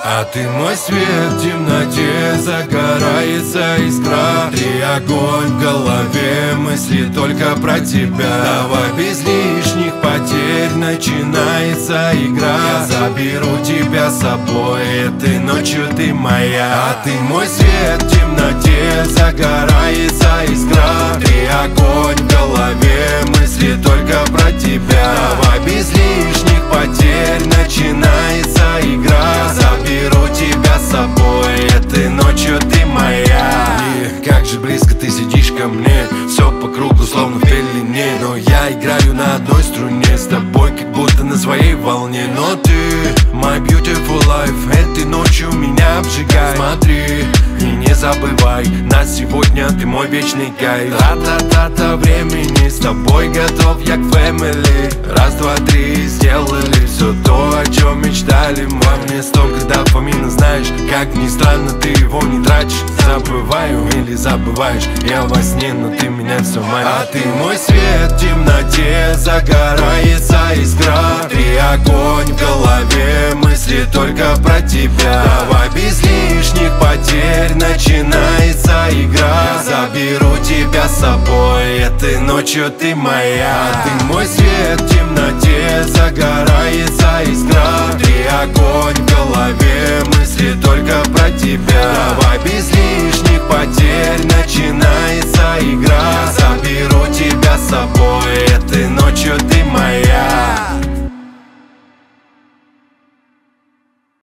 А ты мой свет, в темноте загорается искра. Ты огонь в голове, мысли только про тебя. Давай без лишних потерь, начинается игра. Я заберу тебя с собой, этой ночью ты моя. А ты мой свет, в темноте загорается искра. Ты огонь в голове, мысли только про тебя. Давай без лишних потерь, начинается игра. Я заберу тебя с собой, этой ночью ты моя. И как же близко ты сидишь ко мне, все по кругу, словно в пелене. Но я играю на одной струне с тобой, как будто на своей волне. Но ты, my beautiful life, этой ночью меня обжигай. Смотри и не забывай, на сегодня ты мой вечный кайф. Та-та-та-та времени, с тобой готов я к family. Раз, два, три, сделали все то, о чем мечтали. Во мне столько дофамина, знаешь, как ни странно, ты его не тратишь. Забываю или забываешь, я во сне, но ты меня все манишь. А ты мой свет, в темноте загорается искра. Ты огонь в голове, мысли только про тебя. Давай без лишних потерь, начинается игра. Я заберу тебя с собой, этой ночью ты моя. А ты мой свет, в темноте загорается искра. Ты огонь в голове, мысли только про тебя. Давай без лишних потерь, начинается игра. Я заберу тебя с собой, этой ночью ты моя.